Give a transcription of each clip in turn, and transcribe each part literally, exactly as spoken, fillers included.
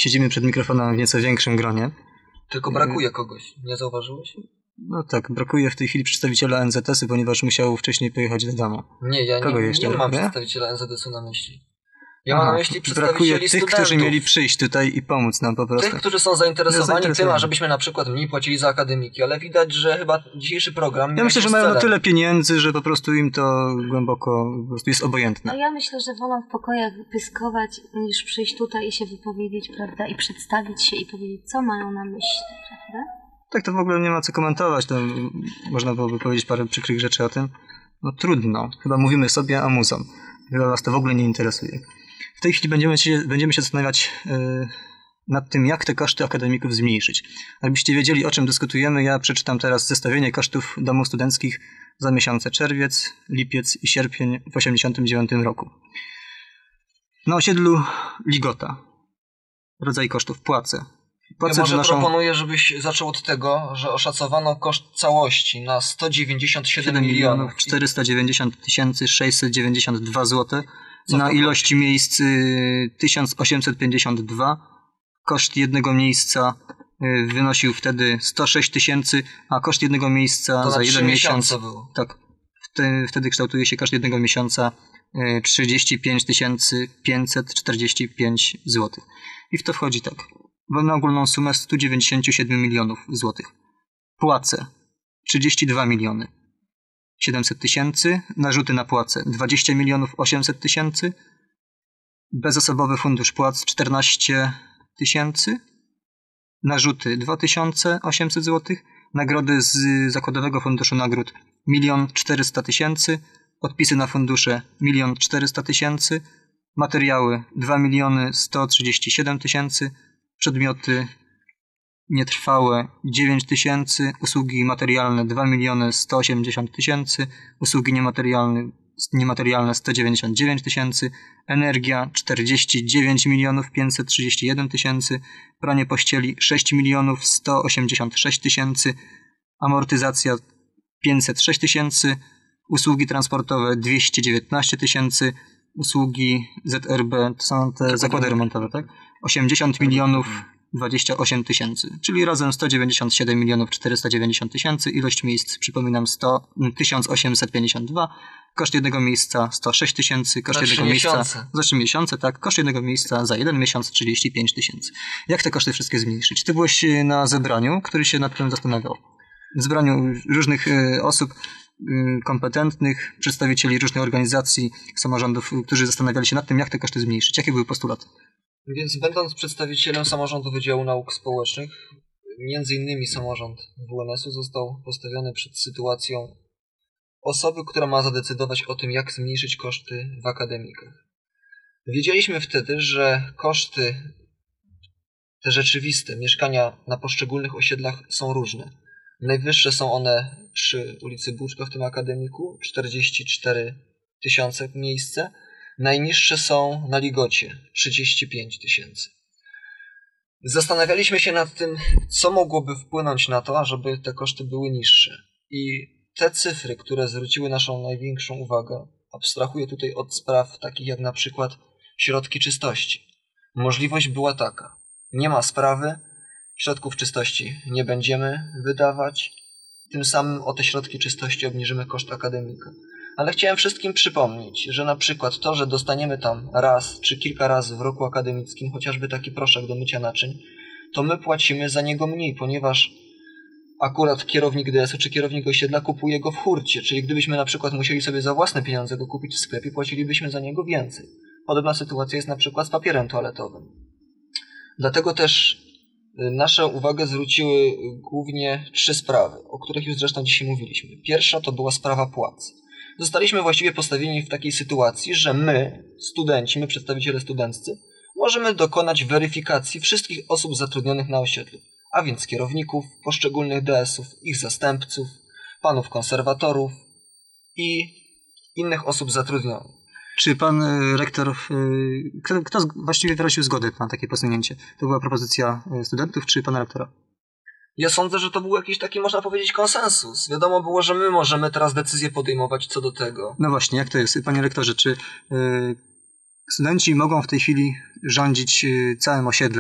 siedzimy przed mikrofonem w nieco większym gronie. Tylko brakuje kogoś, nie zauważyłeś? No tak, brakuje w tej chwili przedstawiciela N Z S-u, ponieważ musiał wcześniej pojechać do domu. Nie, ja Kogo nie, jeszcze? nie mam Nie? przedstawiciela N Z S-u na myśli. Ja Aha, mam na myśli przedstawicieli brakuje tych, studentów. którzy mieli przyjść tutaj i pomóc nam po prostu. Tych, którzy są zainteresowani, zainteresowani tym, ażebyśmy na przykład mniej płacili za akademiki, ale widać, że chyba dzisiejszy program... Ja myślę, że mają na tyle pieniędzy, że po prostu im to głęboko po prostu jest obojętne. A ja myślę, że wolą w pokojach pyskować, niż przyjść tutaj i się wypowiedzieć, prawda, i przedstawić się i powiedzieć, co mają na myśli, prawda? Tak, to w ogóle nie ma co komentować, to można byłoby powiedzieć parę przykrych rzeczy o tym. No trudno, chyba mówimy sobie, a muzom. Chyba was to w ogóle nie interesuje. W tej chwili będziemy się, będziemy się zastanawiać yy, nad tym, jak te koszty akademików zmniejszyć. Jakbyście wiedzieli, o czym dyskutujemy, ja przeczytam teraz zestawienie kosztów domów studenckich za miesiące czerwiec, lipiec i sierpień w osiemdziesiątym dziewiątym roku. Na osiedlu Ligota. Rodzaj kosztów płace. Ja może naszą... proponuję, żebyś zaczął od tego, że oszacowano koszt całości na sto dziewięćdziesiąt siedem milionów czterysta dziewięćdziesiąt tysięcy sześćset dziewięćdziesiąt dwa złote. Co na to ilości miejsc y, tysiąc osiemset pięćdziesiąt dwa. Koszt jednego miejsca y, wynosił wtedy sto sześć tysięcy, a koszt jednego miejsca to za jeden miesiąc. Było. Tak. Wtedy, wtedy kształtuje się koszt jednego miesiąca y, trzydzieści pięć tysięcy pięćset czterdzieści pięć złotych. I w to wchodzi tak. Na ogólną sumę sto dziewięćdziesiąt siedem milionów złotych. Płace trzydzieści dwa miliony siedemset tysięcy. Narzuty na płace dwadzieścia milionów osiemset tysięcy. Bezosobowy fundusz płac czternaście tysięcy. Narzuty dwa tysiące osiemset złotych. Nagrody z Zakładowego Funduszu Nagród milion czterysta tysięcy. Odpisy na fundusze milion czterysta tysięcy. Materiały dwa miliony sto trzydzieści siedem tysięcy. Przedmioty nietrwałe dziewięć tysięcy, usługi materialne dwa miliony sto osiemdziesiąt tysięcy, usługi niematerialne, niematerialne sto dziewięćdziesiąt dziewięć tysięcy, energia czterdzieści dziewięć milionów pięćset trzydzieści jeden tysięcy, pranie pościeli sześć milionów sto osiemdziesiąt sześć tysięcy, amortyzacja pięćset sześć tysięcy, usługi transportowe dwieście dziewiętnaście tysięcy, usługi Z R B, to są te zakłady remontowe, tak? osiemdziesiąt milionów dwadzieścia osiem tysięcy, czyli razem sto dziewięćdziesiąt siedem milionów czterysta dziewięćdziesiąt tysięcy, ilość miejsc, przypominam, tysiąc osiemset pięćdziesiąt dwa, koszt jednego miejsca sto sześć tysięcy, koszt za jednego miejsca miesiące. za trzy miesiące, tak, koszt jednego miejsca za jeden miesiąc trzydzieści pięć tysięcy. Jak te koszty wszystkie zmniejszyć? Ty byłeś na zebraniu, który się nad tym zastanawiał. W zebraniu różnych y, osób y, kompetentnych, przedstawicieli różnych organizacji, samorządów, którzy zastanawiali się nad tym, jak te koszty zmniejszyć. Jakie były postulaty? Więc będąc przedstawicielem Samorządu Wydziału Nauk Społecznych, między innymi samorząd W N S-u został postawiony przed sytuacją osoby, która ma zadecydować o tym, jak zmniejszyć koszty w akademikach. Wiedzieliśmy wtedy, że koszty te rzeczywiste mieszkania na poszczególnych osiedlach są różne. Najwyższe są one przy ulicy Buczka w tym akademiku, czterdzieści cztery tysiące miejsce. Najniższe są na Ligocie, trzydzieści pięć tysięcy. Zastanawialiśmy się nad tym, co mogłoby wpłynąć na to, ażeby te koszty były niższe. I te cyfry, które zwróciły naszą największą uwagę, abstrahuję tutaj od spraw takich jak na przykład środki czystości. Możliwość była taka. Nie ma sprawy, środków czystości nie będziemy wydawać, tym samym o te środki czystości obniżymy koszt akademika. Ale chciałem wszystkim przypomnieć, że na przykład to, że dostaniemy tam raz czy kilka razy w roku akademickim chociażby taki proszek do mycia naczyń, to my płacimy za niego mniej, ponieważ akurat kierownik D S-u czy kierownik osiedla kupuje go w hurcie, czyli gdybyśmy na przykład musieli sobie za własne pieniądze go kupić w sklepie, płacilibyśmy za niego więcej. Podobna sytuacja jest na przykład z papierem toaletowym. Dlatego też nasze uwagę zwróciły głównie trzy sprawy, o których już zresztą dzisiaj mówiliśmy. Pierwsza to była sprawa płac. Zostaliśmy właściwie postawieni w takiej sytuacji, że my, studenci, my przedstawiciele studenccy, możemy dokonać weryfikacji wszystkich osób zatrudnionych na osiedlu, a więc kierowników poszczególnych D S-ów, ich zastępców, panów konserwatorów i innych osób zatrudnionych. Czy pan y, rektor, y, kto, kto właściwie wyraził zgodę na takie posunięcie? To była propozycja studentów czy pana rektora? Ja sądzę, że to był jakiś taki, można powiedzieć, konsensus. Wiadomo było, że my możemy teraz decyzję podejmować co do tego. No właśnie, jak to jest? Panie rektorze, czy y, studenci mogą w tej chwili rządzić y, całym osiedlem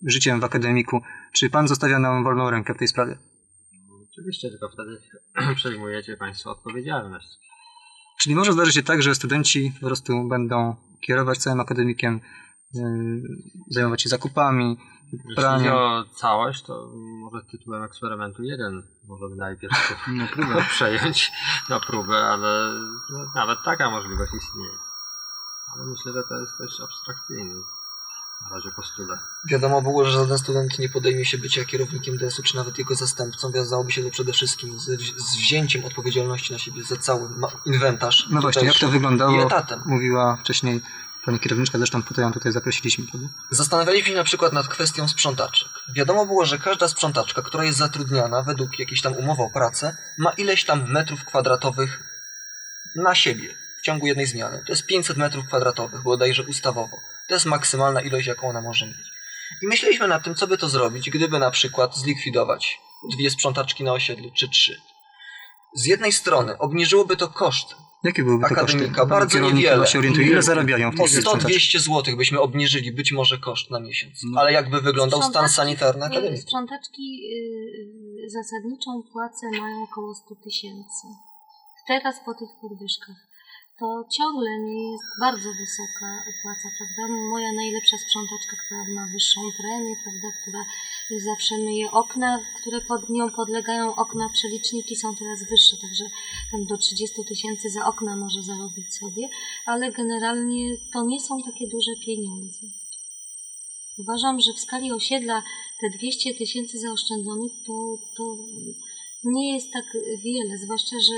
życiem w akademiku. Czy pan zostawia nam wolną rękę w tej sprawie? Oczywiście, tylko wtedy przejmujecie Państwo odpowiedzialność. Czy nie może zdarzyć się tak, że studenci po prostu będą kierować całym akademikiem, yy, zajmować się zakupami, Jeśli praniem? chodzi o całość, to może tytułem eksperymentu jeden możemy najpierw Na próbę. przejąć na próbę, ale no, nawet taka możliwość istnieje. Ale myślę, że to jest też abstrakcyjny na razie postulat. Wiadomo było, że żaden student nie podejmie się bycia kierownikiem D S U, czy nawet jego zastępcą. Wiązałoby się to przede wszystkim z, z wzięciem odpowiedzialności na siebie za cały ma- inwentarz. No właśnie, jak to wyglądało? I etatem. Mówiła wcześniej pani kierowniczka, zresztą po to ją tutaj zaprosiliśmy, prawda? Zastanawialiśmy się na przykład nad kwestią sprzątaczek. Wiadomo było, że każda sprzątaczka, która jest zatrudniana według jakiejś tam umowy o pracę, ma ileś tam metrów kwadratowych na siebie w ciągu jednej zmiany. To jest pięćset metrów kwadratowych, bodajże ustawowo. To jest maksymalna ilość, jaką ona może mieć. I myśleliśmy nad tym, co by to zrobić, gdyby na przykład zlikwidować dwie sprzątaczki na osiedlu, czy trzy. Z jednej strony obniżyłoby to koszty Jakie byłyby te koszty? akademika, bardzo Kierownik niewiele. chyba się orientuje, ile zarabiają w O tych sto sprzątaczkach? dwieście złotych byśmy obniżyli być może koszt na miesiąc. No. Ale jakby wyglądał stan Sprzątaczki- sanitarny akademii? Sprzątaczki y, zasadniczą płacę mają około sto tysięcy. Teraz po tych podwyżkach. To ciągle nie jest bardzo wysoka płaca, prawda? Moja najlepsza sprzątaczka, która ma wyższą premię, prawda, która zawsze myje okna, które pod nią podlegają okna, przeliczniki są teraz wyższe, także tam do trzydzieści tysięcy za okna może zarobić sobie, ale generalnie to nie są takie duże pieniądze. Uważam, że w skali osiedla te dwieście tysięcy zaoszczędzonych to, to nie jest tak wiele, zwłaszcza, że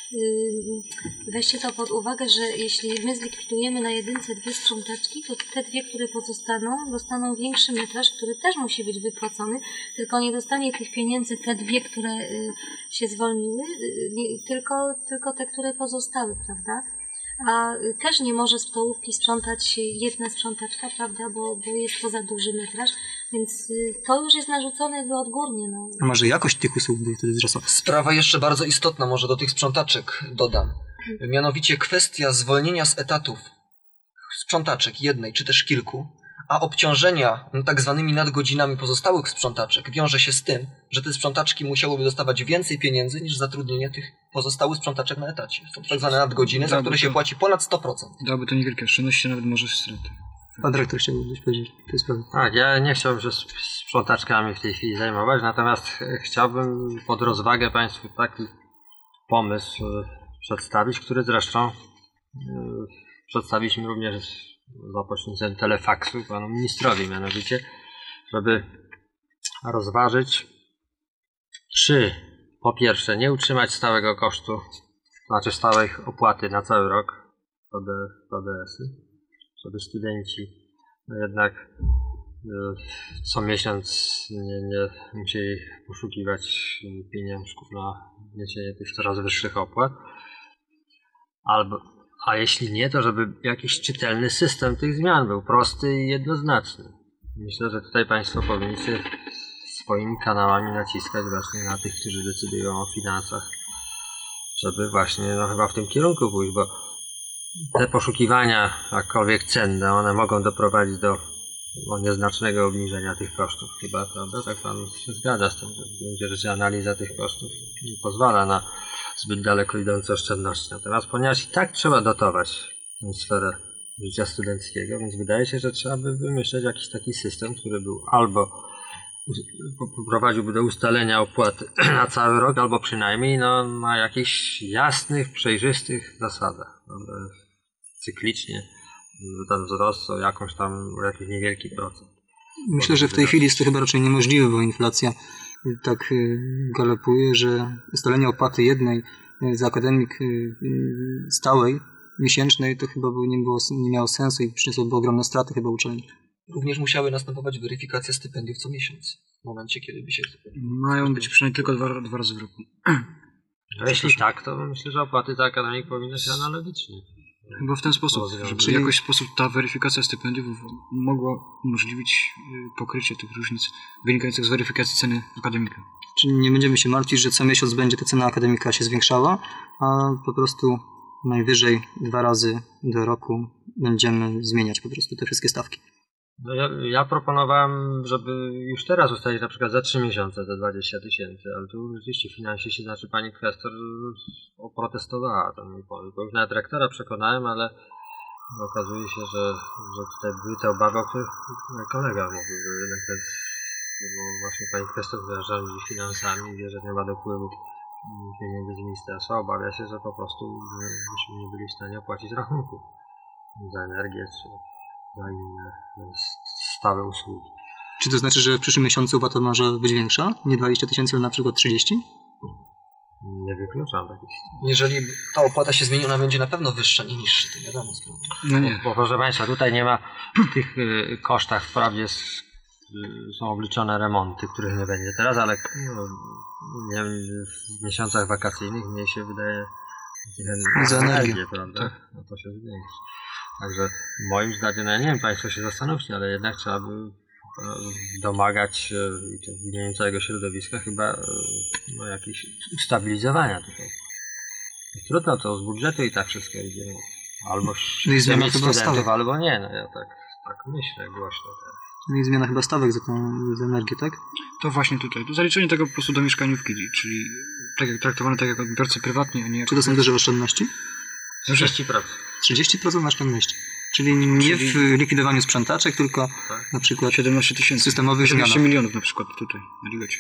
yy, weźcie to pod uwagę, że jeśli my zlikwidujemy na jedynce dwie sprzątaczki, to te dwie, które pozostaną, dostaną większy metraż, który też musi być wypłacony, tylko nie dostanie tych pieniędzy te dwie, które yy, się zwolniły, yy, nie, tylko, tylko te, które pozostały, prawda? A y, też nie może stołówki sprzątać jedna sprzątaczka, prawda, bo, bo jest to za duży metraż, więc y, to już jest narzucone jakby odgórnie. No. A może jakość tych usług by wtedy wzrosła? Sprawa jeszcze bardzo istotna, może do tych sprzątaczek dodam. Mianowicie kwestia zwolnienia z etatów sprzątaczek jednej czy też kilku, a obciążenia no, tak zwanymi nadgodzinami pozostałych sprzątaczek wiąże się z tym, że te sprzątaczki musiałyby dostawać więcej pieniędzy niż zatrudnienie tych pozostałych sprzątaczek na etacie. Są tak zwane nadgodziny, za Dałoby które się to- płaci ponad sto procent. Dałoby to niewielkie oszczędności, nawet może straty. Pan dyrektor chciałby coś powiedzieć w tej sprawie. Tak, ja nie chciałbym się sp- sprzątaczkami w tej chwili zajmować, natomiast e, chciałbym pod rozwagę Państwu taki pomysł e, przedstawić, który zresztą e, przedstawiliśmy również za pośrednictwem telefaksu panu ministrowi, mianowicie, żeby rozważyć, czy po pierwsze nie utrzymać stałego kosztu, znaczy stałej opłaty na cały rok P D S-y, żeby studenci no jednak y, co miesiąc nie, nie musieli poszukiwać pieniążków na niesienie tych coraz wyższych opłat. Albo, a jeśli nie, to żeby jakiś czytelny system tych zmian był prosty i jednoznaczny. Myślę, że tutaj Państwo powinniście swoimi kanałami naciskać właśnie na tych, którzy decydują o finansach, żeby właśnie no, chyba w tym kierunku pójść, bo te poszukiwania, jakkolwiek cenne, one mogą doprowadzić do, do nieznacznego obniżenia tych kosztów chyba, prawda? Tak Pan się zgadza z tym, że w gruncie rzeczy analiza tych kosztów nie pozwala na zbyt daleko idące oszczędności. Natomiast ponieważ i tak trzeba dotować tę sferę życia studenckiego, więc wydaje się, że trzeba by wymyśleć jakiś taki system, który był albo prowadziłby do ustalenia opłaty na cały rok, albo przynajmniej no, na jakichś jasnych, przejrzystych zasadach. Prawda? Cyklicznie ten wzrost o jakąś tam, o jakiś niewielki procent. Myślę, że w tej chwili jest to chyba raczej niemożliwe, bo inflacja tak y, galopuje, że ustalenie opłaty jednej y, za akademik y, y, stałej, miesięcznej, to chyba by nie, było, nie miało sensu i przyniosłoby ogromne straty chyba uczelni. Również musiały następować weryfikacje stypendiów co miesiąc, w momencie, kiedy by się... Mają być przynajmniej tylko dwa, dwa razy w roku. A jeśli tak, to myślę, że opłaty za akademik powinny się analogicznie. Chyba w ten sposób, Rozwiązać. żeby Czyli- w jakiś sposób ta weryfikacja stypendiów mogła umożliwić y, pokrycie tych różnic wynikających z weryfikacji ceny akademika. Czyli nie będziemy się martwić, że co miesiąc będzie ta cena akademika się zwiększała, a po prostu najwyżej dwa razy do roku będziemy zmieniać po prostu te wszystkie stawki. No ja, ja proponowałem, żeby już teraz ustalić na przykład za trzy miesiące te dwadzieścia tysięcy, ale tu rzeczywiście finansiści, znaczy pani kwestor oprotestowała ten mój pomysł, bo już nawet rektora przekonałem, ale okazuje się, że, że tutaj były te obawy, o których mój kolega mówił, że jednak ten, bo właśnie pani kwestor, która rządzi finansami, wie, że nie ma dopływu pieniędzy z ministerstwa, obawia się, że po prostu byśmy nie byli w stanie opłacić rachunków za energię czy za inne stałe usługi. Czy to znaczy, że w przyszłym miesiącu opłata może być większa? Nie dwadzieścia tysięcy, ale na przykład trzydzieści? Nie wykluczam takich sytuacji. Jeżeli ta opłata się zmieni, ona będzie na pewno wyższa, nie niższa, to wiadomo sprawa. No nie. Bo proszę Państwa, tutaj nie ma w tych y, kosztach wprawdzie s- y, są obliczone remonty, których nie będzie teraz, ale no, nie wiem, w miesiącach wakacyjnych mniej się wydaje Za energię. prawda? No to się zwiększy. Także moim zdaniem, no ja nie wiem, Państwo się zastanówcie, ale jednak trzeba by e, domagać się i to w imieniu całego środowiska chyba e, no, jakieś ustabilizowania tutaj. Trudno to z budżetu i tak wszystko idzie. No. Albo No i chcę zmiana mieć chyba studentów, stawek. albo nie. No ja tak, tak myślę głośno teraz. Czyli zmiana chyba stawek za tą za energię, tak? To właśnie tutaj. To zaliczenie tego po prostu do mieszkaniówki, czyli tak jak traktowane tak jak odbiorcy prywatni, a nie jako... Czy to są duże oszczędności? trzydzieści procent. trzydzieści procent oszczędności. Czyli nie w likwidowaniu sprzątaczek, tylko Tak. na przykład siedemnaście tysięcy. systemowych osiemnaście zmianach. milionów na przykład tutaj, na Ligecie.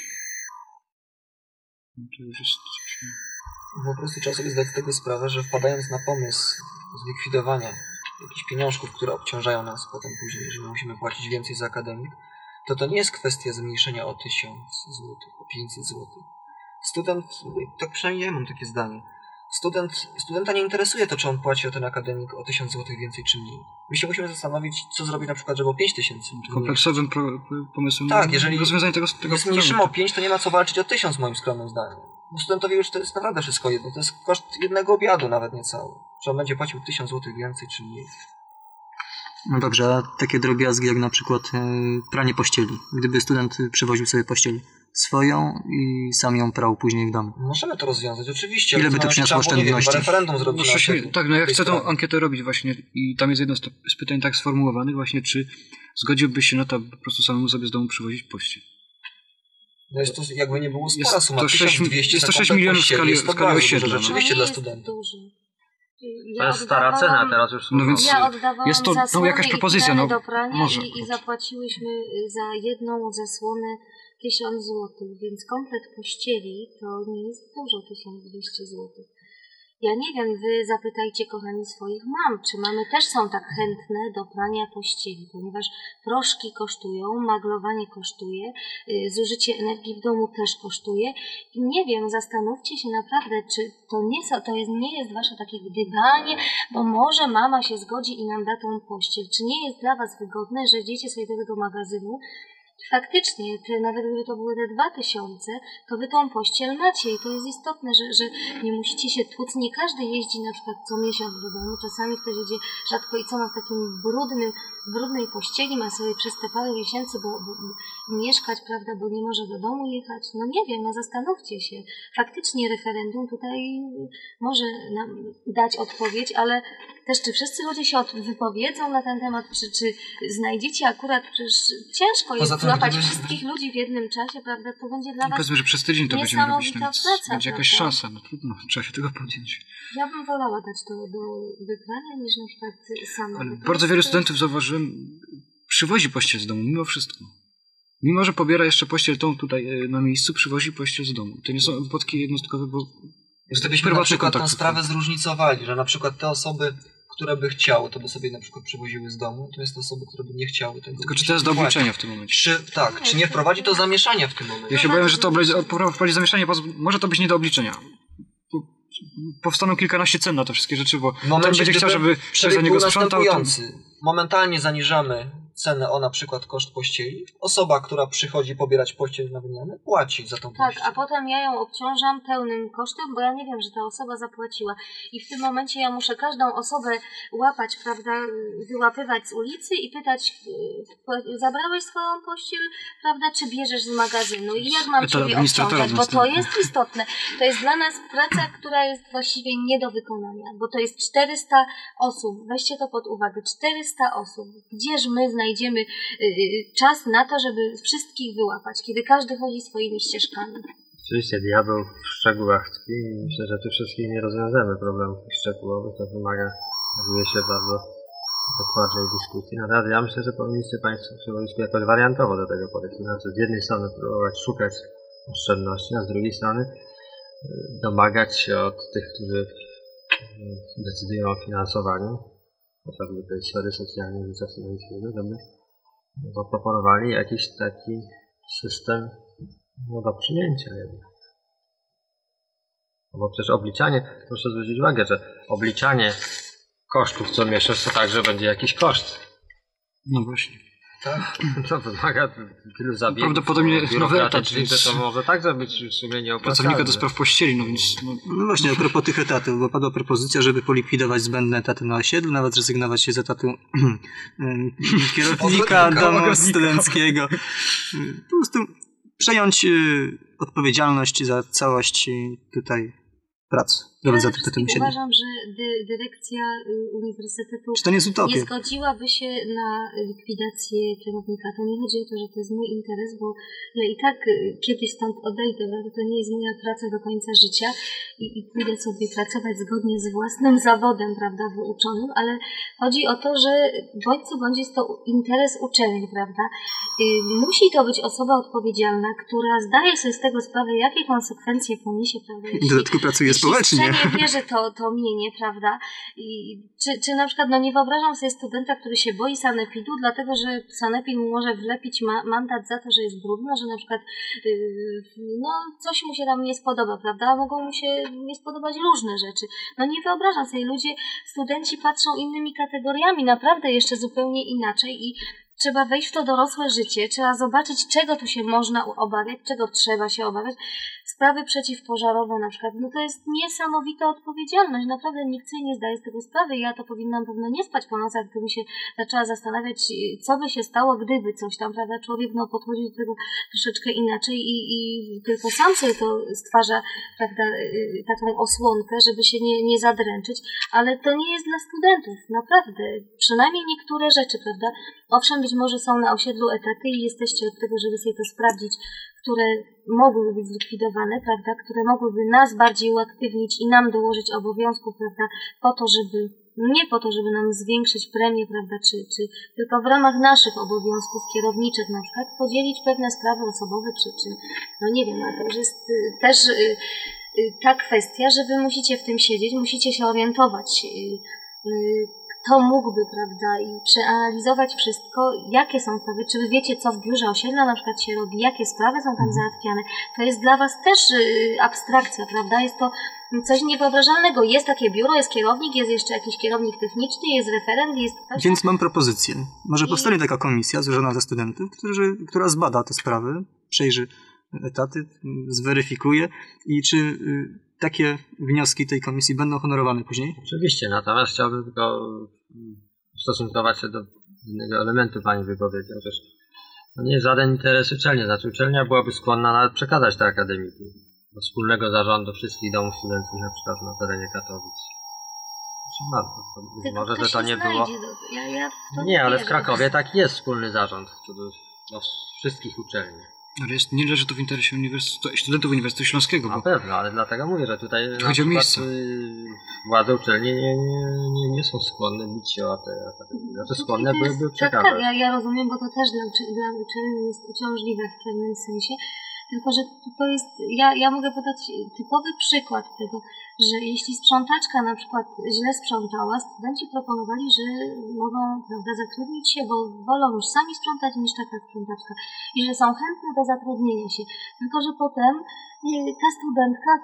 No to już jest coś... Po prostu trzeba sobie zdać z tego sprawę, że wpadając na pomysł zlikwidowania jakichś pieniążków, które obciążają nas potem później, że my musimy płacić więcej za akademik, to to nie jest kwestia zmniejszenia o tysiąc złotych, o pięćset złotych. Student, tak przynajmniej ja mam takie zdanie, student, studenta nie interesuje to, czy on płaci o ten akademik o tysiąc złotych więcej czy mniej. My się musimy zastanowić, co zrobić na przykład, żeby o pięć tysięcy. Kompleksowym pro, pomysłem Tak, jeżeli rozwiązanie tego, tego jest mniejszym o pięć, to nie ma co walczyć o tysiąc moim skromnym zdaniem. Bo studentowi już to jest naprawdę wszystko jedno. To jest koszt jednego obiadu, nawet nie cały. Czy on będzie płacił tysiąc złotych więcej czy mniej. No dobrze, a takie drobiazgi jak na przykład e, pranie pościeli. Gdyby student przywoził sobie pościel swoją i sam ją prał później w domu. Możemy to rozwiązać, oczywiście. Ile ale by to nam się przyniosło trzeba było, nie wiem, oszczędności? chyba referendum zrobić. No, na się, tej- tak, no ja tej chcę tą sprawie. ankietę robić właśnie i tam jest jedno z, to, z pytań tak sformułowanych właśnie, czy zgodziłbyś się na to, aby po prostu samemu sobie z domu przywozić pościel. No jest to jakby nie było spora Jest suma. to sześć tysiąc dwieście jest to za sześć komplet milionów w pościeli. skali- Jest to w skali bardzo dużo osiedla, no. rzeczywiście To nie dla jest studentów. duży. To jest stara cena, teraz już są No więc- Ja oddawałam jest to- no, zasłony jakaś i propozycja, krany no, do prania może. i, i zapłaciłyśmy za jedną zasłonę tysiąc złotych, więc komplet pościeli to nie jest dużo, tysiąc dwieście złotych. Ja nie wiem, wy zapytajcie kochani swoich mam, czy mamy też są tak chętne do prania pościeli, ponieważ proszki kosztują, maglowanie kosztuje, y, zużycie energii w domu też kosztuje i nie wiem, zastanówcie się naprawdę, czy to nie, są, to jest, nie jest wasze takie gdybanie, bo może mama się zgodzi i nam da tą pościel. Czy nie jest dla was wygodne, że idziecie sobie do tego magazynu, faktycznie, te, nawet gdyby to były te dwa tysiące, to wy tą pościel macie i to jest istotne, że, że nie musicie się tłuc. Nie każdy jeździ na przykład co miesiąc do domu, czasami ktoś jedzie rzadko i co ma w takim brudnym, brudnej pościeli, ma sobie przez te parę miesięcy bo, bo, bo mieszkać, prawda, bo nie może do domu jechać. No nie wiem, no zastanówcie się. Faktycznie referendum tutaj może nam dać odpowiedź, ale też czy wszyscy ludzie się od- wypowiedzą na ten temat, czy, czy znajdziecie akurat, przecież ciężko jest Poza tym, złapać gdyby- wszystkich ludzi w jednym czasie, prawda, to będzie dla I was, powiedzmy, że przez tydzień to będziemy robić, niesamowita no więc praca, będzie jakaś prawda? szansa, no trudno, trzeba się tego podjąć. ja bym wolała dać to do wybrania niż na przykład sama. Ale Bo to bardzo jest- wielu studentów, zauważyłem, przywozi pościel z domu, mimo wszystko. Mimo, że pobiera jeszcze pościel tą tutaj e, na miejscu, przywozi pościel z domu. To nie są wypadki jednostkowe, bo jest taki Gdybyśmy na prywatny przykład tę kontakt. sprawę zróżnicowali, że na przykład te osoby, które by chciały, to by sobie na przykład przywoziły z domu, to jest osoby, które by nie chciały tego. Tylko czy to jest do Właśnie. obliczenia w tym momencie? Czy, tak, czy nie wprowadzi to zamieszania w tym momencie? Ja się boję, że to obli- wprowadzi zamieszanie, bo może to być nie do obliczenia. Po- Powstaną kilkanaście cen na te wszystkie rzeczy, bo W ten momencie, będzie chciał, gdyby żeby ktoś za przebieg niego był sprzątał. To... następujący. Momentalnie zaniżamy cenę o na przykład koszt pościeli. Osoba, która przychodzi pobierać pościel na wymianę, płaci za tą Tak, pościel. a potem ja ją obciążam pełnym kosztem, bo ja nie wiem, że ta osoba zapłaciła. I w tym momencie ja muszę każdą osobę łapać, prawda, wyłapywać z ulicy i pytać, y, zabrałeś swoją pościel, prawda, czy bierzesz z magazynu? I jak mam To ciebie administratora obciążać? Bo to następne. jest istotne. To jest dla nas praca, która jest właściwie nie do wykonania, bo to jest czterysta osób. Weźcie to pod uwagę. czterysta osób. Gdzież my znajdziemy znajdziemy czas na to, żeby wszystkich wyłapać, kiedy każdy chodzi swoimi ścieżkami. Oczywiście diabeł w szczegółach tkwi i myślę, że tu wszystkich nie rozwiążemy problemów szczegółowych, to wymaga, okazuje się, bardzo dokładnej dyskusji. Natomiast ja myślę, że powinniście Państwo w środowisku jakoś wariantowo do tego podejść. Znaczy z jednej strony próbować szukać oszczędności, a z drugiej strony domagać się od tych, którzy decydują o finansowaniu, chociażby tej sfery socjalnej życia studenckiego, żeby zaproponowali jakiś taki system no, do przyjęcia jednak. No bo przecież obliczanie, proszę zwrócić uwagę, że obliczanie kosztów co miesiąc to także będzie jakiś koszt. No właśnie. Tak? To wymaga tylu zabiegów Prawdopodobnie nowy etat, biurokratycznych, więc że to może także być w sumie nieopłacalne. pracownika do spraw pościeli, no więc... No, No właśnie, a propos tych etatów, bo padła propozycja, żeby polikwidować zbędne etaty na osiedlu, nawet zrezygnować się z etatu kierownika Ogrodnika, domu ogrodnika. studenckiego. Po prostu przejąć y, odpowiedzialność za całość y, tutaj prac. Ja Za przede to, wszystkim tym uważam, że dy, dyrekcja y, uniwersytetu Czy to nie jest nie utopia? zgodziłaby się na likwidację kierownika. To nie chodzi o to, że to jest mój interes, bo ja i tak y, kiedyś stąd odejdę, ale to nie jest moja praca do końca życia i, i pójdę sobie pracować zgodnie z własnym zawodem, prawda, wyuczonym, ale chodzi o to, że bądź co bądź jest to interes uczelni, prawda. Y, musi to być osoba odpowiedzialna, która zdaje sobie z tego sprawę, jakie konsekwencje poniesie, prawda, W jeśli dodatku pracuje jeśli społecznie. nie bierze to, to mienie, prawda? I czy, czy na przykład, no nie wyobrażam sobie studenta, który się boi sanepidu, dlatego że sanepid mu może wlepić ma, mandat za to, że jest brudno, że na przykład yy, no coś mu się tam nie spodoba, prawda? Mogą mu się nie spodobać różne rzeczy. No nie wyobrażam sobie, ludzie, studenci patrzą innymi kategoriami, naprawdę jeszcze zupełnie inaczej i trzeba wejść w to dorosłe życie, trzeba zobaczyć, czego tu się można obawiać, czego trzeba się obawiać. Sprawy przeciwpożarowe na przykład, no to jest niesamowita odpowiedzialność, naprawdę nikt sobie nie zdaje z tego sprawy. Ja to powinnam pewno nie spać po nocach, gdybym się zaczęła zastanawiać, co by się stało, gdyby coś tam, prawda, człowiek no podchodzi do tego troszeczkę inaczej i, i tylko sam sobie to stwarza, prawda, taką osłonkę, żeby się nie, nie zadręczyć, ale to nie jest dla studentów, naprawdę, przynajmniej niektóre rzeczy, prawda, owszem, być może są na osiedlu etaty i jesteście od tego, żeby sobie to sprawdzić, które mogłyby być zlikwidowane, prawda, które mogłyby nas bardziej uaktywnić i nam dołożyć obowiązków, prawda, po to, żeby, nie po to, żeby nam zwiększyć premię, prawda, czy, czy tylko w ramach naszych obowiązków kierowniczych na przykład podzielić pewne sprawy osobowe, czy, czy no nie wiem, ale to już jest y, też y, y, ta kwestia, że wy musicie w tym siedzieć, musicie się orientować, y, y, kto mógłby, prawda, i przeanalizować wszystko, jakie są sprawy, czy wy wiecie, co w biurze osiedla na przykład się robi, jakie sprawy są tam załatwiane. To jest dla was też y, abstrakcja, prawda, jest to coś niewyobrażalnego. Jest takie biuro, jest kierownik, jest jeszcze jakiś kierownik techniczny, jest referent, jest ktoś... Więc mam propozycję. Może I- powstanie taka komisja złożona ze studentów, którzy, która zbada te sprawy, przejrzy etaty, zweryfikuje i czy y, takie wnioski tej komisji będą honorowane później? Oczywiście, natomiast chciałbym tylko ustosunkować się do innego elementu Pani wypowiedzi. Otóż to nie jest żaden interes uczelni. Znaczy uczelnia byłaby skłonna nawet przekazać te akademiki do wspólnego zarządu wszystkich domów studenckich, na przykład na terenie Katowic. Znaczy, no, to być Tylko może, kto że to się nie było... znajdzie do- Ja, ja w to Nie, ale w wierzę. Krakowie tak jest wspólny zarząd co do, do wszystkich uczelni. ale jest, nie leży to w interesie uniwersytetu, studentów Uniwersytetu Śląskiego, Na bo pewno, ale dlatego mówię, że tutaj na chodzi o przykład miejsce. y, władze uczelni nie, nie, nie, nie są skłonne bić się o te akademie. Znaczy skłonne To jest- byłyby tak, przekazać. tak, ja, ja rozumiem, bo to też dla, uczy, dla uczelni jest uciążliwe w pewnym sensie. Tylko, że to jest, ja, ja mogę podać typowy przykład tego, że jeśli sprzątaczka na przykład źle sprzątała, studenci proponowali, że mogą, prawda, zatrudnić się, bo wolą już sami sprzątać niż taka sprzątaczka i że są chętne do zatrudnienia się. Tylko, że potem y, ta studentka